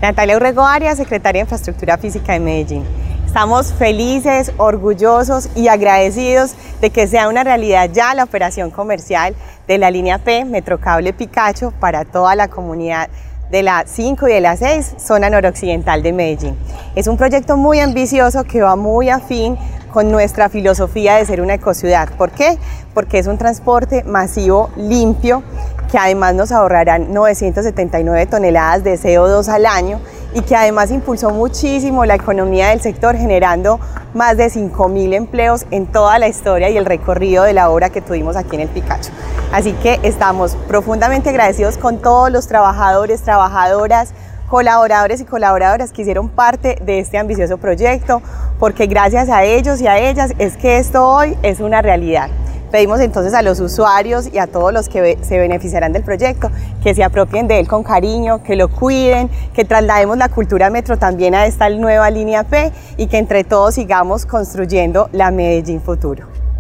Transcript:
Natalia Urrego Arias, secretaria de Infraestructura Física de Medellín. Estamos felices, orgullosos y agradecidos de que sea una realidad ya la operación comercial de la línea P Metrocable Picacho para toda la comunidad de la 5 y de la 6, zona noroccidental de Medellín. Es un proyecto muy ambicioso que va muy afín con nuestra filosofía de ser una ecociudad. ¿Por qué? Porque es un transporte masivo, limpio, que además nos ahorrarán 979 toneladas de CO2 al año y que además impulsó muchísimo la economía del sector, generando más de 5.000 empleos en toda la historia y el recorrido de la obra que tuvimos aquí en el Picacho. Así que estamos profundamente agradecidos con todos los trabajadores, trabajadoras, colaboradores y colaboradoras que hicieron parte de este ambicioso proyecto, porque gracias a ellos y a ellas es que esto hoy es una realidad. Pedimos entonces a los usuarios y a todos los que se beneficiarán del proyecto que se apropien de él con cariño, que lo cuiden, que traslademos la cultura metro también a esta nueva línea P y que entre todos sigamos construyendo la Medellín futuro.